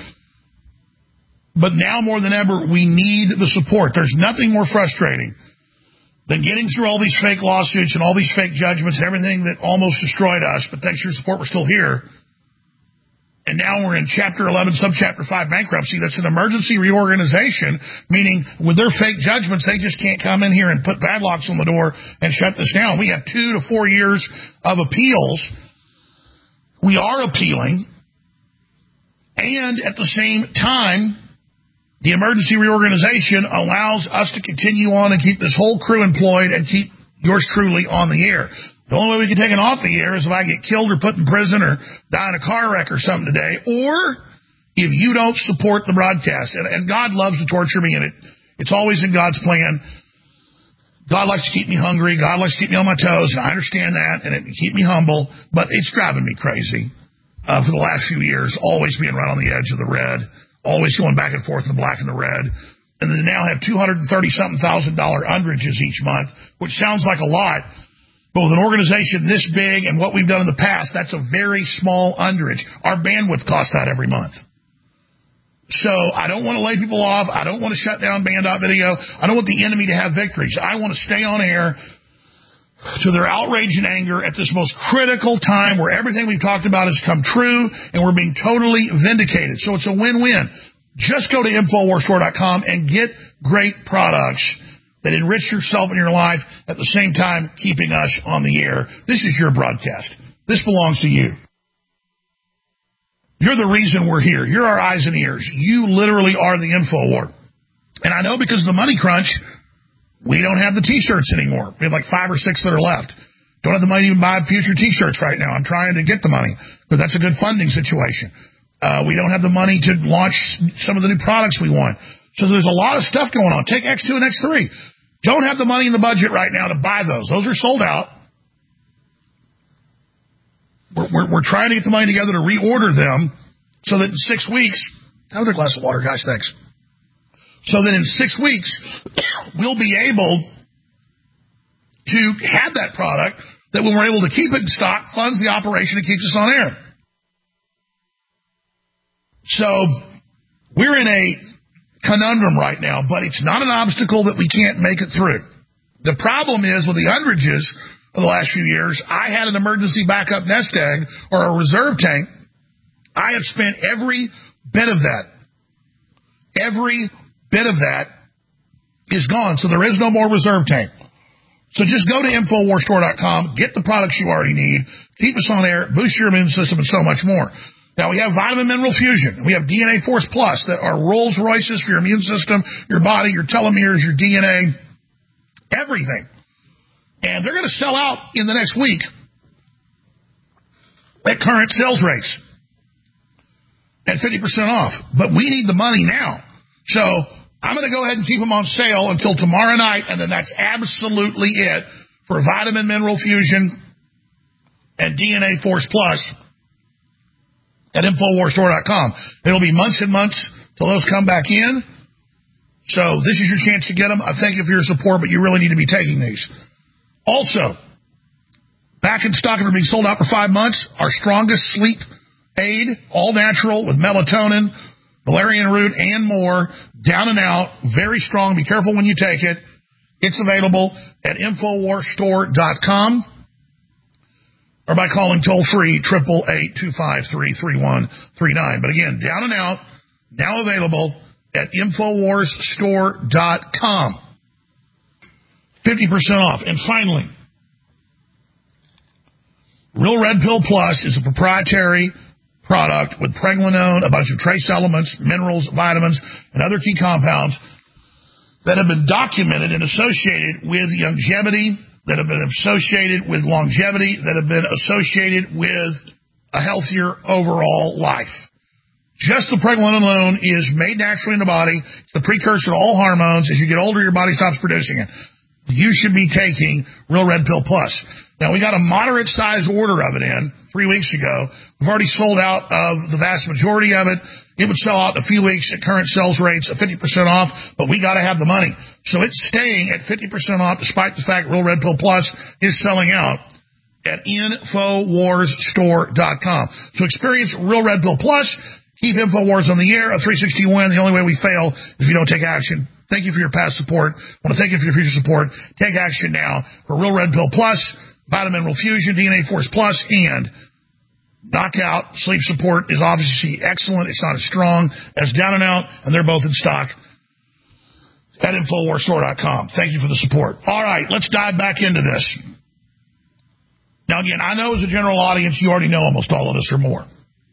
But now more than ever, we need the support. There's nothing more frustrating than getting through all these fake lawsuits and all these fake judgments and everything that almost destroyed us. But thanks to your support, we're still here. And now we're in Chapter eleven, Subchapter five bankruptcy. That's an emergency reorganization, meaning with their fake judgments, they just can't come in here and put padlocks on the door and shut this down. We have two to four years of appeals. We are appealing. And at the same time, the emergency reorganization allows us to continue on and keep this whole crew employed and keep yours truly on the air. The only way we can take it off the air is if I get killed or put in prison or die in a car wreck or something today, or if you don't support the broadcast. And, and God loves to torture me, and it, it's always in God's plan. God likes to keep me hungry. God likes to keep me on my toes, and I understand that, and it keep me humble, but it's driving me crazy uh, for the last few years, always being right on the edge of the red, always going back and forth in the black and the red. And they now have two hundred thirty something thousand dollar underages each month, which sounds like a lot. But with an organization this big and what we've done in the past, that's a very small underage. Our bandwidth costs that every month. So I don't want to lay people off. I don't want to shut down Band dot Video. I don't want the enemy to have victories. I want to stay on air to their outrage and anger at this most critical time where everything we've talked about has come true and we're being totally vindicated. So it's a win-win. Just go to Infowars Store dot com and get great products that enrich yourself and your life at the same time keeping us on the air. This is your broadcast. This belongs to you. You're the reason we're here. You're our eyes and ears. You literally are the InfoWar. And I know because of the money crunch, we don't have the T-shirts anymore. We have like five or six that are left. Don't have the money to even buy future T-shirts right now. I'm trying to get the money because that's a good funding situation. Uh, we don't have the money to launch some of the new products we want. So there's a lot of stuff going on. Take X two and X three. Don't have the money in the budget right now to buy those. Those are sold out. We're, we're, we're trying to get the money together to reorder them so that in six weeks, another glass of water, guys, thanks. So that in six weeks, we'll be able to have that product that when we're able to keep it in stock, funds the operation and keeps us on air. So we're in a conundrum right now, but it's not an obstacle that we can't make it through. The problem is with the underages of the last few years, I had an emergency backup nest egg or a reserve tank. I have spent every bit of that. Every bit of that is gone, so there is no more reserve tank. So just go to Infowars Store dot com, get the products you already need, keep us on air, boost your immune system, and so much more. Now, we have Vitamin Mineral Fusion. We have D N A Force Plus that are Rolls Royces for your immune system, your body, your telomeres, your D N A, everything. And they're going to sell out in the next week at current sales rates at fifty percent off. But we need the money now. So I'm going to go ahead and keep them on sale until tomorrow night, and then that's absolutely it for Vitamin Mineral Fusion and D N A Force Plus at Infowars Store dot com. It'll be months and months till those come back in. So this is your chance to get them. I thank you for your support, but you really need to be taking these. Also, back in stock after being sold out for five months, our strongest sleep aid, all natural with melatonin, valerian root, and more, down and out, very strong. Be careful when you take it. It's available at Infowars Store dot com or by calling toll-free, eight eight eight, two five three, three one three nine. But again, down and out, now available at Infowars Store dot com. fifty percent off. And finally, Real Red Pill Plus is a proprietary product with pregnenolone, a bunch of trace elements, minerals, vitamins, and other key compounds that have been documented and associated with longevity, that have been associated with longevity, that have been associated with a healthier overall life. Just the pregnenolone alone is made naturally in the body. It's the precursor to all hormones. As you get older, your body stops producing it. You should be taking Real Red Pill Plus. Now, we got a moderate-sized order of it in three weeks ago. We've already sold out of the vast majority of it. It would sell out in a few weeks at current sales rates of fifty percent off, but we got to have the money. So it's staying at fifty percent off despite the fact Real Red Pill Plus is selling out at Infowars Store dot com. So experience Real Red Pill Plus. Keep Infowars on the air. A three sixty win. The only way we fail is if you don't take action. Thank you for your past support. I want to thank you for your future support. Take action now for Real Red Pill Plus, Vitamin Mineral Fusion, D N A Force Plus, and Knockout. Sleep support is obviously excellent. It's not as strong as Down and Out, and they're both in stock at Infowars Store dot com. Thank you for the support. All right, let's dive back into this. Now, again, I know as a general audience, you already know almost all of this or more.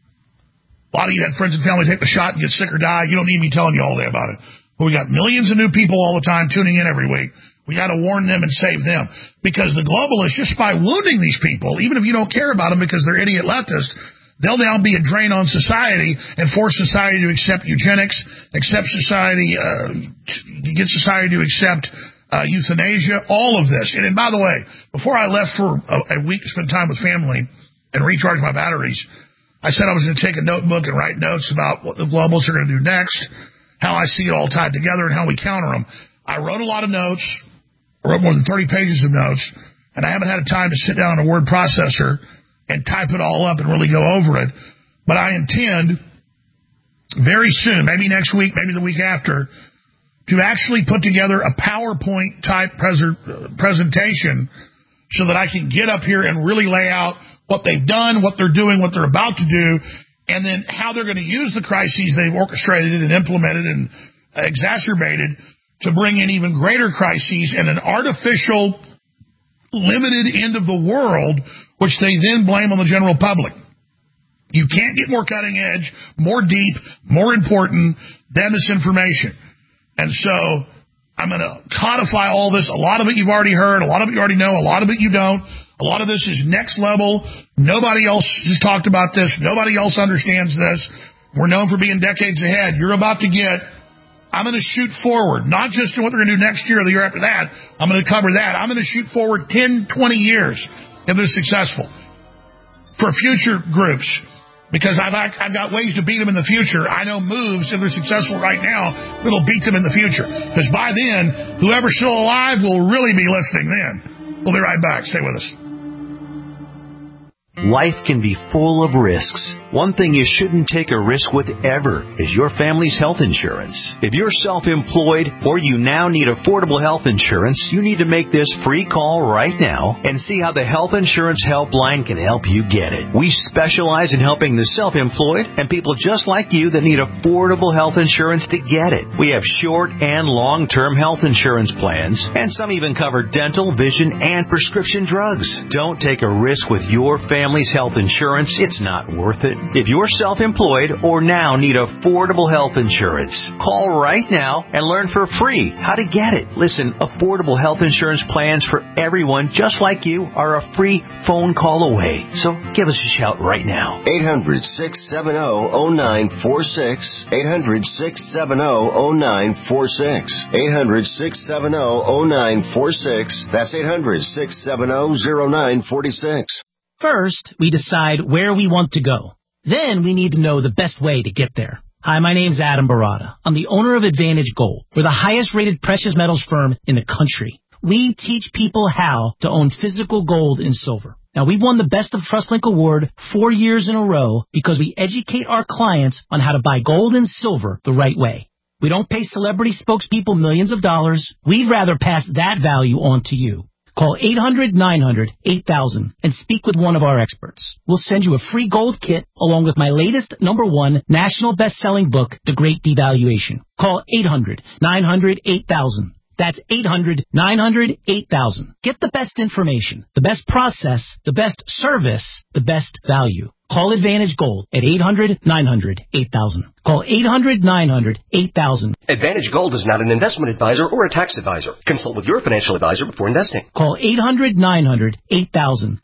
A lot of you had friends and family take the shot and get sick or die. You don't need me telling you all day about it. But we got millions of new people all the time tuning in every week. We got to warn them and save them. Because the globalists, just by wounding these people, even if you don't care about them because they're idiot leftists, they'll now be a drain on society and force society to accept eugenics, accept society, uh, get society to accept uh, euthanasia, all of this. And, and by the way, before I left for a, a week to spend time with family and recharge my batteries, I said I was going to take a notebook and write notes about what the globalists are going to do next, how I see it all tied together, and how we counter them. I wrote a lot of notes. I wrote more than thirty pages of notes, and I haven't had time to sit down on a word processor and type it all up and really go over it. But I intend very soon, maybe next week, maybe the week after, to actually put together a PowerPoint-type pres- presentation so that I can get up here and really lay out what they've done, what they're doing, what they're about to do, and then how they're going to use the crises they've orchestrated and implemented and exacerbated to bring in even greater crises and an artificial, limited end of the world, which they then blame on the general public. You can't get more cutting edge, more deep, more important than this information. And so I'm going to codify all this. A lot of it you've already heard. A lot of it you already know. A lot of it you don't. A lot of this is next level. Nobody else has talked about this. Nobody else understands this. We're known for being decades ahead. You're about to get, I'm going to shoot forward, not just to what they're going to do next year or the year after that. I'm going to cover that. I'm going to shoot forward ten, twenty years if they're successful for future groups. Because I've, I've got ways to beat them in the future. I know moves, if they're successful right now, that'll beat them in the future. Because by then, whoever's still alive will really be listening then. We'll be right back. Stay with us. Life can be full of risks. One thing you shouldn't take a risk with ever is your family's health insurance. If you're self-employed or you now need affordable health insurance, you need to make this free call right now and see how the Health Insurance Helpline can help you get it. We specialize in helping the self-employed and people just like you that need affordable health insurance to get it. We have short and long-term health insurance plans, and some even cover dental, vision, and prescription drugs. Don't take a risk with your family's health insurance. It's not worth it. If you're self-employed or now need affordable health insurance, call right now and learn for free how to get it. Listen, affordable health insurance plans for everyone just like you are a free phone call away. So give us a shout right now. eight hundred, six seven zero, zero nine four six. eight hundred, six seven zero, zero nine four six. eight hundred, six seven zero, zero nine four six. That's eight hundred, six seven zero, zero nine four six. First, we decide where we want to go. Then we need to know the best way to get there. Hi, my name's Adam Barada. I'm the owner of Advantage Gold. We're the highest rated precious metals firm in the country. We teach people how to own physical gold and silver. Now, we've won the Best of TrustLink Award four years in a row because we educate our clients on how to buy gold and silver the right way. We don't pay celebrity spokespeople millions of dollars. We'd rather pass that value on to you. Call eight hundred, nine hundred, eight thousand and speak with one of our experts. We'll send you a free gold kit along with my latest number one national best-selling book, The Great Devaluation. Call eight hundred, nine hundred, eight thousand. That's eight hundred, nine hundred, eight thousand. Get the best information, the best process, the best service, the best value. Call Advantage Gold at eight hundred, nine hundred, eight thousand. Call eight hundred, nine hundred, eight thousand. Advantage Gold is not an investment advisor or a tax advisor. Consult with your financial advisor before investing. Call eight hundred, nine hundred, eight thousand.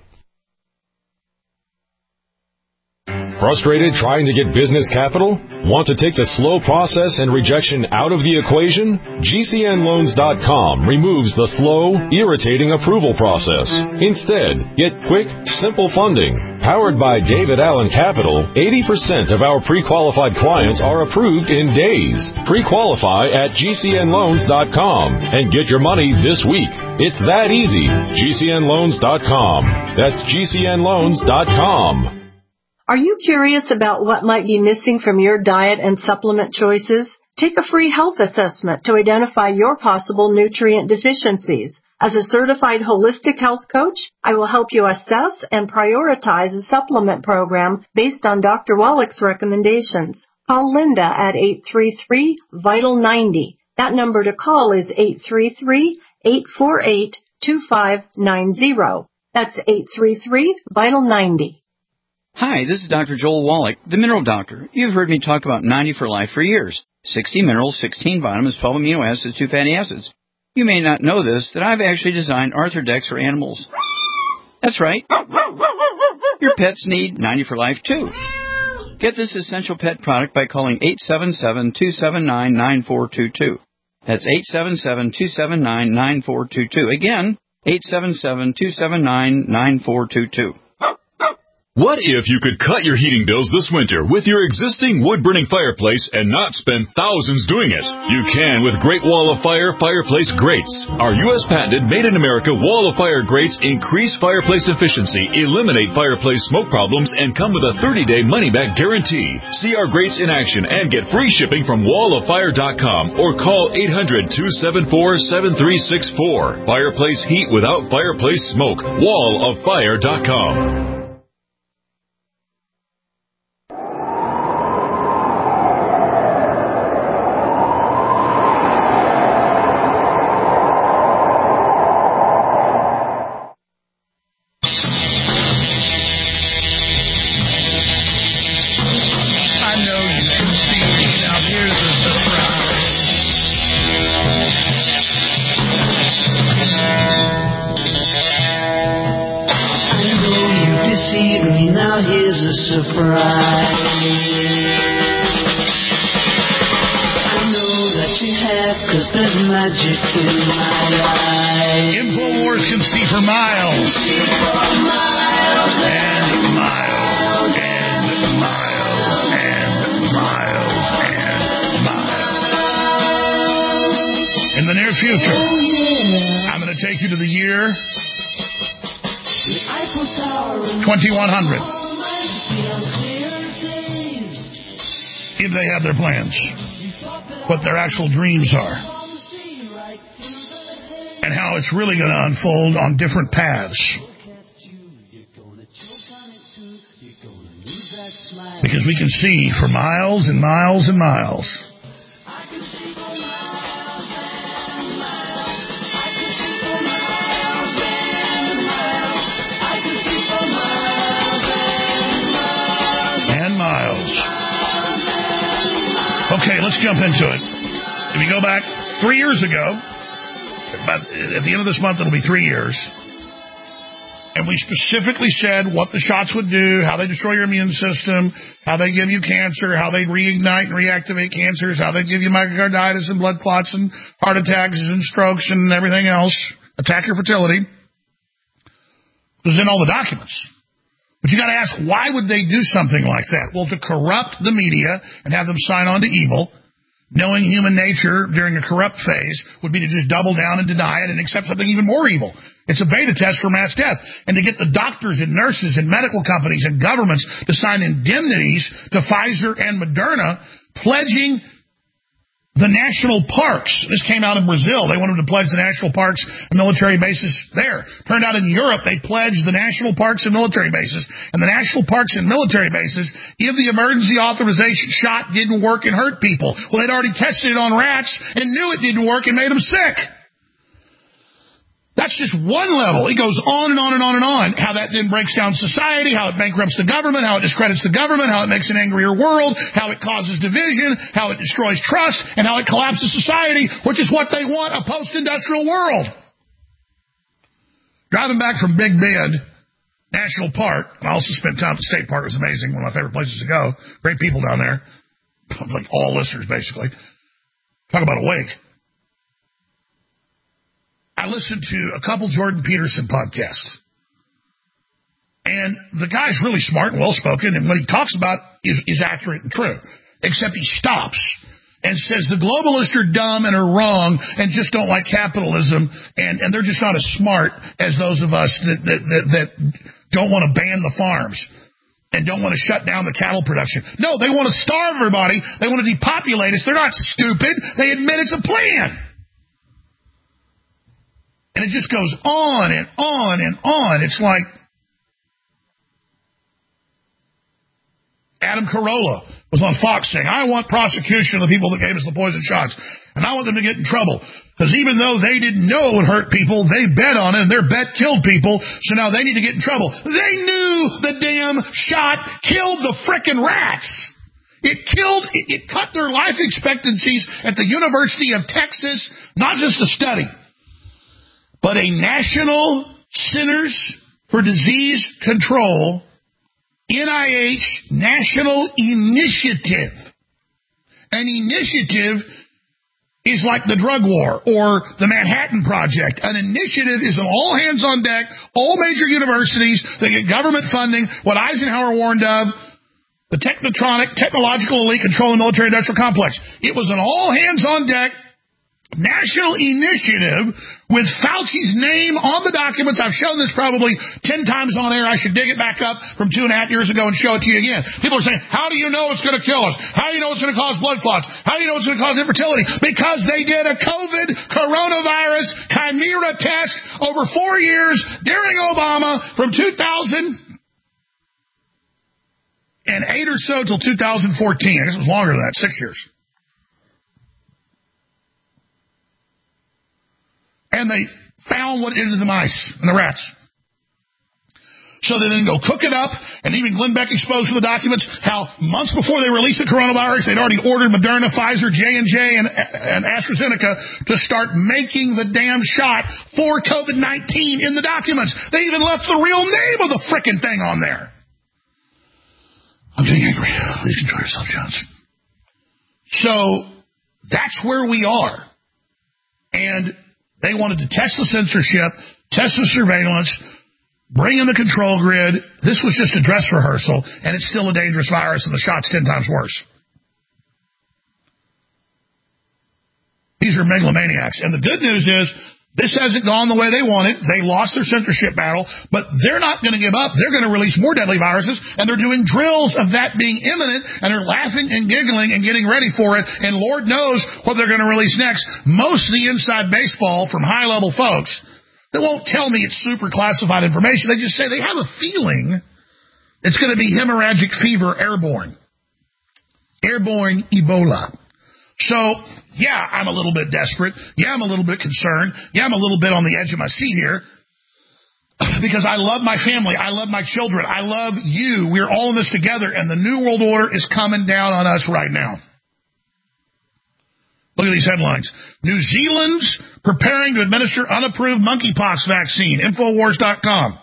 Frustrated trying to get business capital? Want to take the slow process and rejection out of the equation? G C N loans dot com removes the slow, irritating approval process. Instead, get quick, simple funding. Powered by David Allen Capital, eighty percent of our pre-qualified clients are approved in days. Pre-qualify at G C N loans dot com and get your money this week. It's that easy. G C N loans dot com. That's G C N loans dot com. Are you curious about what might be missing from your diet and supplement choices? Take a free health assessment to identify your possible nutrient deficiencies. As a certified holistic health coach, I will help you assess and prioritize a supplement program based on Doctor Wallach's recommendations. Call Linda at eight three three, vital ninety. That number to call is eight three three, eight four eight, two five nine zero. That's eight three three, vital ninety. Hi, this is Doctor Joel Wallach, the Mineral Doctor. You've heard me talk about ninety for Life for years. sixty minerals, sixteen vitamins, twelve amino acids, two fatty acids. You may not know this, that I've actually designed Arthrodex for animals. That's right. Your pets need ninety for Life, too. Get this essential pet product by calling eight seven seven, two seven nine, nine four two two. That's eight seven seven, two seven nine, nine four two two. Again, eight seven seven, two seven nine, nine four two two. What if you could cut your heating bills this winter with your existing wood-burning fireplace and not spend thousands doing it? You can with Great Wall of Fire Fireplace Grates. Our U S patented made-in-America Wall of Fire grates increase fireplace efficiency, eliminate fireplace smoke problems, and come with a thirty-day money-back guarantee. See our grates in action and get free shipping from wall of fire dot com or call eight hundred, two seven four, seven three six four. Fireplace heat without fireplace smoke. wall of fire dot com. InfoWars can see for miles. And miles. And miles. And miles. And miles. In the near future, I'm going to take you to the year twenty-one hundred. If they have their plans. What their actual dreams are. And how it's really going to unfold on different paths. Because we can see for miles and miles and miles. And let's jump into it. If you go back three years ago, about at the end of this month, it'll be three years. And we specifically said what the shots would do, how they destroy your immune system, how they give you cancer, how they reignite and reactivate cancers, how they give you myocarditis and blood clots and heart attacks and strokes and everything else, attack your fertility. It was in all the documents. But you got to ask, why would they do something like that? Well, to corrupt the media and have them sign on to evil, knowing human nature during a corrupt phase would be to just double down and deny it and accept something even more evil. It's a beta test for mass death. And to get the doctors and nurses and medical companies and governments to sign indemnities to Pfizer and Moderna, pledging the national parks. This came out in Brazil. They wanted to pledge the national parks and military bases there. Turned out in Europe, they pledged the national parks and military bases. And the national parks and military bases, if the emergency authorization shot didn't work and hurt people. Well, they'd already tested it on rats and knew it didn't work and made them sick. That's just one level. It goes on and on and on and on. How that then breaks down society, how it bankrupts the government, how it discredits the government, how it makes an angrier world, how it causes division, how it destroys trust, and how it collapses society, which is what they want, a post-industrial world. Driving back from Big Bend National Park, I also spent time at the state park. It was amazing, one of my favorite places to go. Great people down there. Like all listeners, basically. Talk about awake. I listened to a couple Jordan Peterson podcasts. And the guy's really smart and well-spoken, and what he talks about is, is accurate and true. Except he stops and says the globalists are dumb and are wrong and just don't like capitalism, and, and they're just not as smart as those of us that, that, that, that don't want to ban the farms and don't want to shut down the cattle production. No, they want to starve everybody. They want to depopulate us. They're not stupid. They admit it's a plan. And it just goes on and on and on. It's like Adam Carolla was on Fox saying, I want prosecution of the people that gave us the poison shots. And I want them to get in trouble. Because even though they didn't know it would hurt people, they bet on it, and their bet killed people, so now they need to get in trouble. They knew the damn shot killed the frickin' rats. It killed, it, it cut their life expectancies at the University of Texas, not just a study, but a National Centers for Disease Control, N I H national initiative. An initiative is like the drug war or the Manhattan Project. An initiative is an all-hands-on-deck, all major universities that get government funding, what Eisenhower warned of, the technotronic, technological elite controlling the military-industrial complex. It was an all-hands-on-deck national initiative with Fauci's name on the documents. I've shown this probably ten times on air. I should dig it back up from two and a half years ago and show it to you again. People are saying, how do you know it's going to kill us? How do you know it's going to cause blood clots? How do you know it's going to cause infertility? Because they did a COVID coronavirus chimera test over four years during Obama from two thousand eight or so till two thousand fourteen. I guess it was longer than that, six years. And they found what entered the mice and the rats. So they then go cook it up, and even Glenn Beck exposed for the documents how months before they released the coronavirus, they'd already ordered Moderna, Pfizer, J and J, and, and AstraZeneca to start making the damn shot for COVID nineteen in the documents. They even left the real name of the frickin' thing on there. I'm getting angry. Please control yourself, Johnson. So that's where we are. And they wanted to test the censorship, test the surveillance, bring in the control grid. This was just a dress rehearsal, and it's still a dangerous virus, and the shot's ten times worse. These are megalomaniacs. And the good news is, this hasn't gone the way they wanted. They lost their censorship battle, but they're not going to give up. They're going to release more deadly viruses, and they're doing drills of that being imminent, and they're laughing and giggling and getting ready for it, and Lord knows what they're going to release next. Most of the inside baseball from high-level folks, they won't tell me it's super classified information. They just say they have a feeling it's going to be hemorrhagic fever airborne. Airborne Ebola. So, yeah, I'm a little bit desperate. Yeah, I'm a little bit concerned. Yeah, I'm a little bit on the edge of my seat here. Because I love my family. I love my children. I love you. We're all in this together, and the New World Order is coming down on us right now. Look at these headlines. New Zealand's preparing to administer unapproved monkeypox vaccine. Infowars dot com.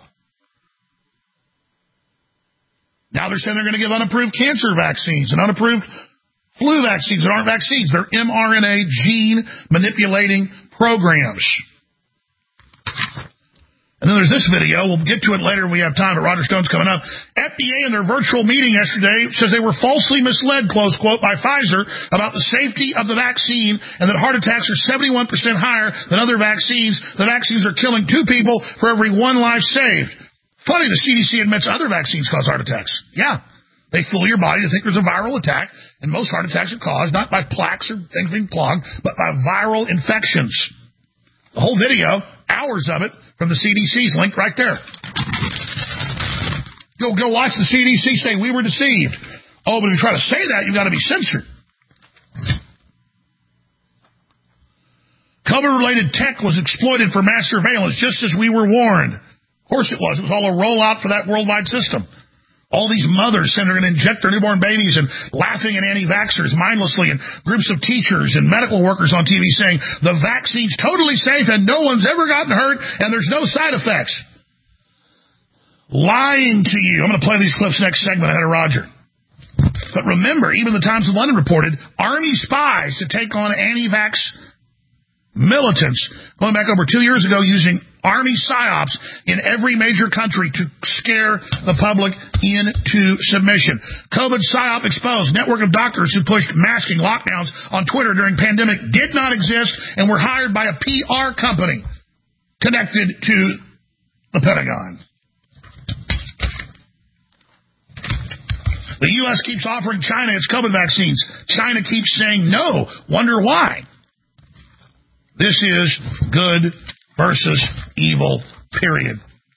Now they're saying they're going to give unapproved cancer vaccines and unapproved flu vaccines that aren't vaccines. They're mRNA gene manipulating programs. And then there's this video. We'll get to it later when we have time, but Roger Stone's coming up. F D A in their virtual meeting yesterday says they were falsely misled, close quote, by Pfizer about the safety of the vaccine and that heart attacks are seventy-one percent higher than other vaccines. The vaccines are killing two people for every one life saved. Funny, the C D C admits other vaccines cause heart attacks. Yeah. They fool your body to think there's a viral attack, and most heart attacks are caused not by plaques or things being clogged, but by viral infections. The whole video, hours of it, from the C D C's linked right there. Go go watch the C D C say we were deceived. Oh, but if you try to say that, you've got to be censored. COVID-related tech was exploited for mass surveillance, just as we were warned. Of course it was. It was all a rollout for that worldwide system. All these mothers saying they're going to inject their newborn babies and laughing at anti-vaxxers mindlessly, and groups of teachers and medical workers on T V saying the vaccine's totally safe and no one's ever gotten hurt and there's no side effects. Lying to you. I'm going to play these clips next segment ahead of Roger. But remember, even the Times of London reported Army spies to take on anti-vax militants going back over two years ago using Army psyops in every major country to scare the public into submission. COVID psyop exposed. Network of doctors who pushed masking lockdowns on Twitter during pandemic did not exist and were hired by a P R company connected to the Pentagon. The U S keeps offering China its COVID vaccines. China keeps saying no. Wonder why. This is good versus evil, period.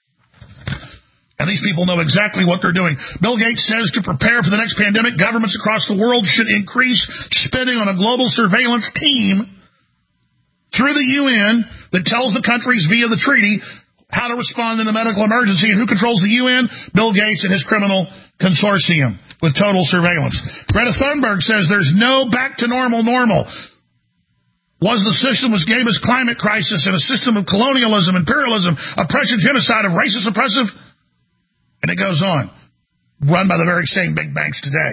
And these people know exactly what they're doing. Bill Gates says to prepare for the next pandemic, governments across the world should increase spending on a global surveillance team through the U N that tells the countries via the treaty how to respond in a medical emergency. And who controls the U N? Bill Gates and his criminal consortium with total surveillance. Greta Thunberg says there's no back to normal normal. Was the system was gave us climate crisis and a system of colonialism, imperialism, oppression, genocide, of racist, oppressive, and it goes on. Run by the very same big banks today.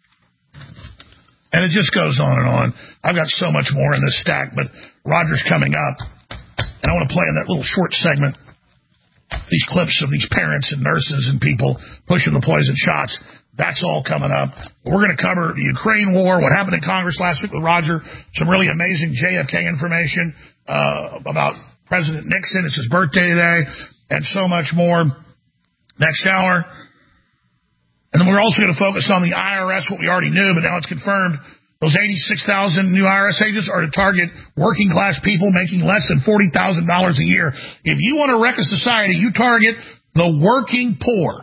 And it just goes on and on. I've got so much more in this stack, but Roger's coming up. And I want to play in that little short segment these clips of these parents and nurses and people pushing the poison shots. That's all coming up. We're going to cover the Ukraine war, what happened in Congress last week with Roger, some really amazing J F K information uh, about President Nixon. It's his birthday today, and so much more next hour. And then we're also going to focus on the I R S, what we already knew, but now it's confirmed. Those eighty-six thousand new I R S agents are to target working-class people making less than forty thousand dollars a year. If you want to wreck a society, you target the working poor.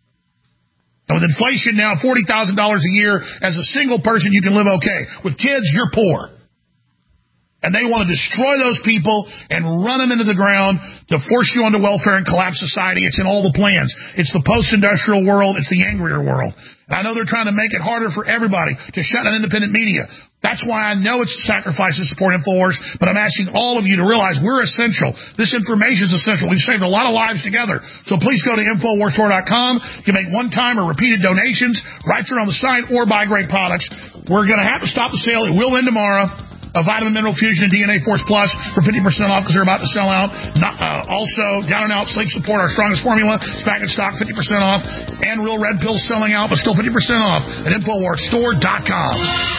And with inflation now, forty thousand dollars a year, as a single person, you can live okay. With kids, you're poor. And they want to destroy those people and run them into the ground to force you onto welfare and collapse society. It's in all the plans. It's the post-industrial world. It's the angrier world. And I know they're trying to make it harder for everybody to shut down independent media. That's why I know it's a sacrifice to support InfoWars, but I'm asking all of you to realize we're essential. This information is essential. We've saved a lot of lives together. So please go to Infowars Store dot com. You can make one-time or repeated donations right there on the site or buy great products. We're going to have to stop the sale. It will end tomorrow. A vitamin mineral fusion and D N A Force Plus for fifty percent off because they're about to sell out. Not, uh, also, Down and Out Sleep Support, our strongest formula. It's back in stock, fifty percent off. And Real Red Pills selling out, but still fifty percent off at Infowars Store dot com.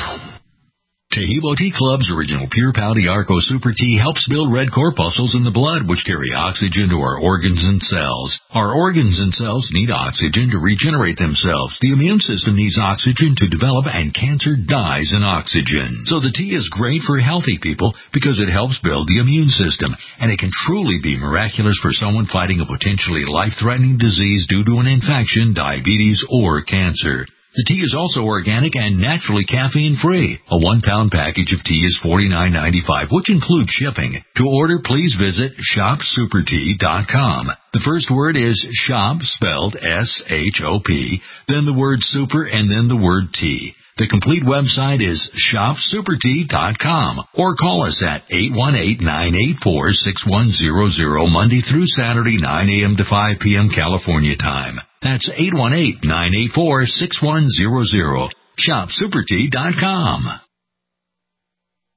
Tahibo Tea Club's original Pure Pouty Arco Super Tea helps build red corpuscles in the blood, which carry oxygen to our organs and cells. Our organs and cells need oxygen to regenerate themselves. The immune system needs oxygen to develop, and cancer dies in oxygen. So the tea is great for healthy people because it helps build the immune system, and it can truly be miraculous for someone fighting a potentially life-threatening disease due to an infection, diabetes, or cancer. The tea is also organic and naturally caffeine-free. A one-pound package of tea is forty-nine ninety-five, which includes shipping. To order, please visit shop super tea dot com. The first word is shop, spelled S H O P, then the word super, and then the word tea. The complete website is shop super tea dot com or call us at eight one eight, nine eight four, six one zero zero Monday through Saturday, nine a.m. to five p.m. California time. That's eight one eight, nine eight four, six one zero zero. shop super tea dot com.